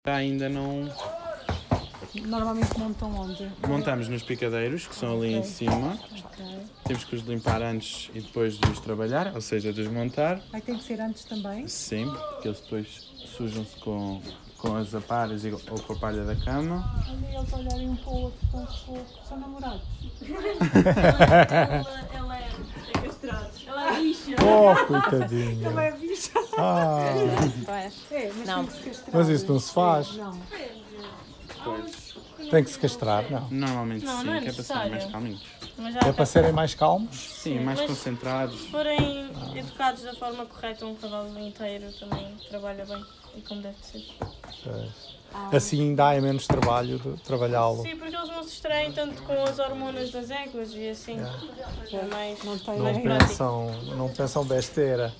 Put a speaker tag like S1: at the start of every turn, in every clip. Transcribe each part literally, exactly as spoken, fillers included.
S1: Ainda não...
S2: Normalmente montam onde?
S1: Montamos nos picadeiros, que são ali
S2: okay.
S1: em cima.
S2: Okay.
S1: Temos que os limpar antes e depois de os trabalhar, ou seja, desmontar.
S2: Aí tem que ser antes também?
S1: Sim, porque eles depois sujam-se com, com as aparas ou com a palha da cama.
S2: Olha eles olharem um para o outro, tão fofos. São namorados.
S3: ela, ela é, é castrada. Ela é bicha.
S4: Oh, coitadinha.
S2: Ela é bicha.
S4: Ah,
S2: É, mas
S5: Não.
S2: tem que se castrar.
S4: mas isso não se faz.
S2: Não.
S1: Depois.
S4: Tem que se castrar, não.
S1: Normalmente
S3: Não,
S1: sim,
S3: não é
S1: que é para serem mais
S3: necessário.
S1: calminhos.
S3: Mas já
S4: É para serem mais calmos.
S1: Sim, mais
S3: mas-
S1: concentrados.
S3: Se forem educados da forma correta, um cavalo inteiro também trabalha bem e como deve ser.
S4: Assim dá menos trabalho de trabalhá-lo.
S3: Sim, porque eles não se distraem tanto com as hormonas das éguas e assim. É mais,
S2: Não tem
S3: mais
S4: Não
S2: nem-
S3: prático.
S4: pensam, não pensam besteira.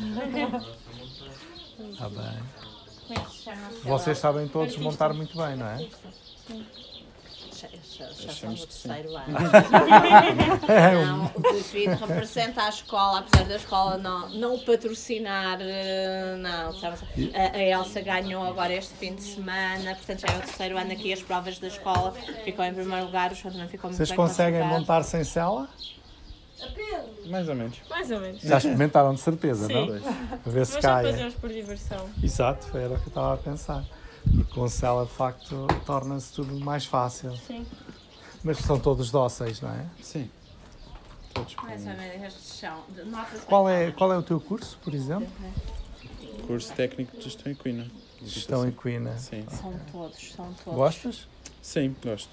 S4: Está bem.
S5: Como é que se chama?
S4: Vocês sabem todos montar muito bem, não é?
S5: Já, já, já
S1: Achamos
S5: somos o
S1: que sim.
S5: terceiro ano. Não, o David representa a escola, apesar da escola não, não o patrocinar, eh, não, sabe? A, a Elsa ganhou agora este fim de semana, portanto já é o terceiro ano aqui as provas da escoa, ficou em primeiro lugar, o João também ficou muito
S4: Vocês
S5: bem
S4: conseguem
S5: classificado.
S4: montar sem sela?
S1: Mais ou menos.
S3: Mais ou menos.
S4: Já experimentaram de certeza,
S3: Sim.
S4: não?
S1: Dois.
S4: Para ver se
S3: Mas já
S4: caem.
S3: fazemos por diversão.
S4: Exato, era o que eu estava a pensar. E com cela, de facto, torna-se tudo mais fácil.
S3: Sim.
S4: Mas são todos dóceis, não é?
S1: Sim. Todos com
S5: Mais ou menos estes são. Nota-se
S4: Qual
S5: bem.
S4: é, qual é o teu curso, por exemplo?
S1: curso técnico de gestão equina.
S4: Gestão equina.
S1: Sim.
S5: São todos, são todos.
S4: Gostas?
S1: Sim, gosto.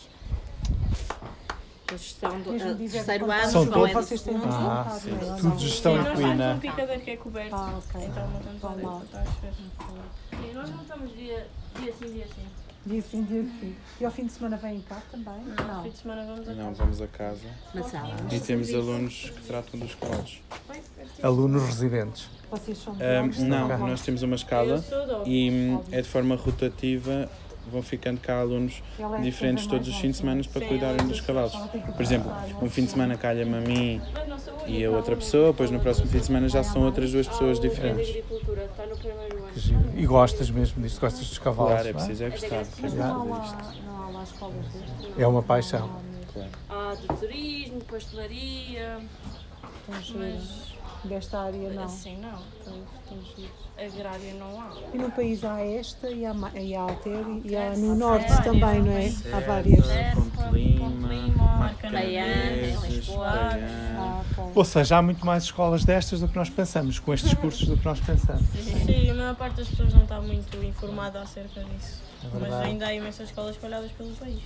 S5: A gestão do
S2: Mesmo
S5: a
S2: dizer
S5: terceiro
S2: que
S5: ano,
S4: São
S5: João
S4: todos-
S5: é do
S2: Vocês têm
S5: segundo.
S2: muito
S4: Ah,
S2: vontade,
S1: sim.
S2: não é?
S4: Tudo
S2: Não-
S4: gestão
S3: Sim, nós temos
S4: equina.
S3: um picadeiro que é coberto.
S2: Ah, ok.
S3: Então montamos lá
S2: Vão lá.
S3: dentro, está a chover. Sim, nós montamos dia, dia sim, dia sim.
S2: Dia sim, dia sim. E ao fim de semana vêm cá também?
S3: Não, no fim de semana vamos a
S1: Não,
S3: casa.
S1: vamos a casa.
S5: Mas há
S1: E temos alunos que tratam dos cavalos.
S4: Alunos residentes.
S2: Vocês são de
S1: Ahm,
S2: Londres?
S1: não,
S2: São de
S1: nós temos uma
S3: Eu
S1: escala
S3: sou de Óbidos.
S1: e hum, é de forma rotativa, vão ficando cá alunos
S2: Ela é
S1: diferentes
S2: sempre
S1: todos os
S2: mais
S1: fins de semana para
S3: Sim,
S1: cuidarem
S3: ela
S1: dos
S3: é
S1: cavalos.
S2: Ela tem que
S1: Por exemplo,
S2: passar,
S1: um fim de semana calha-me a mim
S3: Mas não sou
S1: e a
S3: única
S1: outra
S3: aluna.
S1: pessoa, depois no próximo fim de semana já são outras duas pessoas
S3: Ah, o é de
S1: diferentes.
S3: agricultura, está no primeiro ano.
S4: Que giro. E gostas mesmo disto? Gostas dos cavalos?
S1: Claro, é
S4: não é?
S1: preciso é gostar.
S2: Mas
S1: para
S2: não há
S1: fazer isto.
S2: lá, não há lá escolas destas?
S4: É uma paixão.
S1: Claro.
S3: Há de turismo, pastelaria,
S2: Tão giro.
S3: mas
S2: Desta área não.
S3: assim não.
S2: Tão- tão giro.
S3: Agrária não há.
S2: E no país há esta e há, ma- e há Alter e há
S3: Há
S2: no norte
S3: várias,
S2: também, não é?
S3: sim.
S2: Há várias.
S1: Ponte Lima,
S5: Baiana,
S1: Marcaneses,
S5: Lisboa.
S1: Baiana.
S2: Ah, ok.
S4: Ou seja, há muito mais escolas destas do que nós pensamos, com estes cursos do que nós pensamos.
S3: Sim, a maior parte das pessoas não está muito informada acerca disso.
S4: É
S3: Mas
S4: verdade.
S3: ainda há imensas escolas espalhadas pelo país.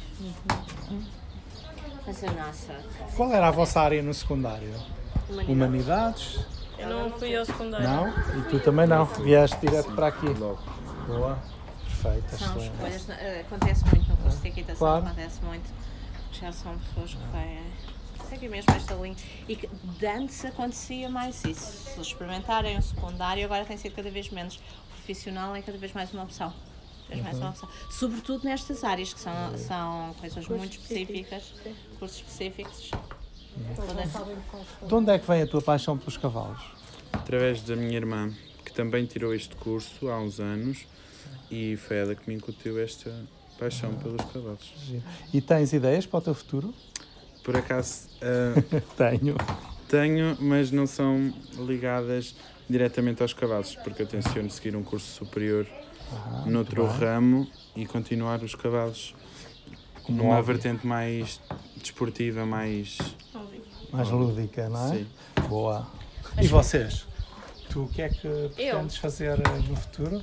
S5: Mas a nossa
S4: Qual era a vossa área no secundário? Humanidades?
S3: Eu não fui ao secundário.
S4: Não? E tu também não? Vieste direto para aqui? Boa. Perfeito,
S5: são
S4: excelente.
S5: escolhas, eh, acontece muito no curso de equitação,
S4: Claro.
S5: acontece muito. Já são pessoas que vêm. Segue mesmo esta linha. E que de antes acontecia mais isso. Se eles experimentarem o secundário, agora tem sido cada vez menos. O profissional é cada vez mais uma opção. Cada vez mais uma opção. Sobretudo nestas áreas que são, são coisas muito específicas, cursos específicos.
S2: Eles não sabem qual escola.
S4: De onde é que vem a tua paixão pelos cavalos?
S1: Através da minha irmã, que também tirou este curso há uns anos e foi ela que me incutiu esta paixão pelos cavalos.
S4: Giro. E tens ideias para o teu futuro?
S1: Por acaso ah,
S4: Tenho.
S1: tenho, mas não são ligadas diretamente aos cavalos, porque eu tenciono seguir um curso superior
S4: Ah,
S1: noutro
S4: muito bem.
S1: ramo e continuar os cavalos
S4: Como
S1: numa
S4: hobby.
S1: vertente mais desportiva, mais...
S4: Mais lúdica, não é?
S1: Sim.
S4: Boa. E vocês? Tu o que é que pretendes fazer eh, no futuro?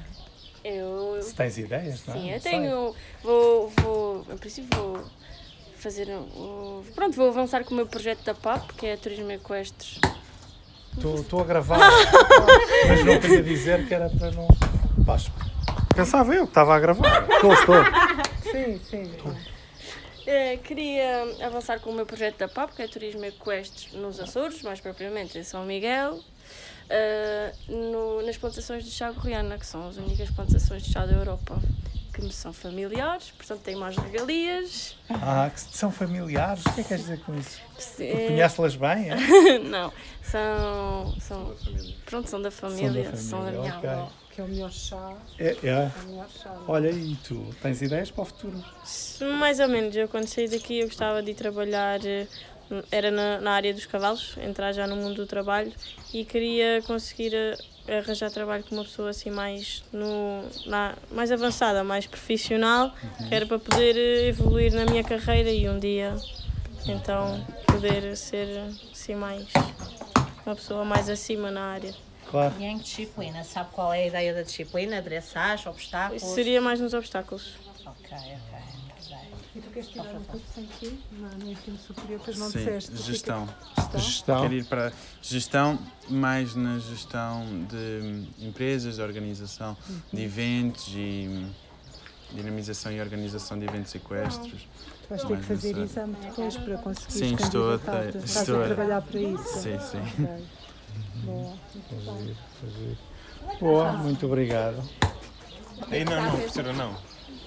S6: Eu,
S4: Se tens ideias, não é?
S6: sim,
S4: Não
S6: eu
S4: sei.
S6: tenho, vou, vou, em princípio vou fazer, um, pronto, vou avançar com o meu projeto da P A P, que é Turismo Equestres.
S4: Estou a gravar, mas não queria dizer que era para não... Pás, pensava eu que estava a gravar. Estou, estou.
S2: Sim, sim.
S6: Eh, queria avançar com o meu projeto da P A P, que é Turismo Equestres nos Açores, mais propriamente em São Miguel, eh, no- nas plantações de chá gorriana, que são as únicas plantações de chá da Europa que me são familiares, portanto tenho mais regalias.
S4: Ah, que são familiares? O que é que queres dizer com isso?
S6: Eh,
S4: Conhece-las bem? É?
S6: Não, são, são, pronto, são da família, são da,
S4: família,
S6: minha
S4: ok.
S6: avó.
S2: que é o melhor chá.
S4: É, é.
S2: É o melhor chá.
S4: Olha, e tu, tens ideias para o futuro?
S3: Mais ou menos, eu quando saí daqui eu gostava de ir trabalhar, eh, era na, na área dos cavalos, entrar já no mundo do trabalho e queria conseguir eh, arranjar trabalho com uma pessoa assim mais, no, na, mais avançada, mais profissional, que era para poder eh, evoluir na minha carreira e um dia então poder ser assim mais uma pessoa mais acima na área.
S4: Claro.
S5: E em disciplina, sabe qual é a ideia da disciplina? Dressagem, obstáculos?
S3: Isso seria mais nos obstáculos.
S5: Ok, ok. Tá bem.
S2: E tu queres tirar um curso em quê? No ensino superior, pois não
S1: Sim,
S2: disseste.
S1: gestão.
S2: Gestão?
S4: Gestão.
S1: Quero ir para gestão, mais na gestão de empresas, de organização de eventos e dinamização e organização de eventos equestres.
S2: Tu vais ter que
S1: Mais
S2: fazer
S1: nessa-
S2: exame depois para conseguir
S1: Sim, estou a ter-
S2: candidatar-te. Estás
S1: estou
S2: a
S1: a-
S2: trabalhar para isso?
S1: Sim, sim.
S2: Ok. Boa. Muito bem.
S4: Boa, muito obrigado.
S7: Aí não, não, professora, não.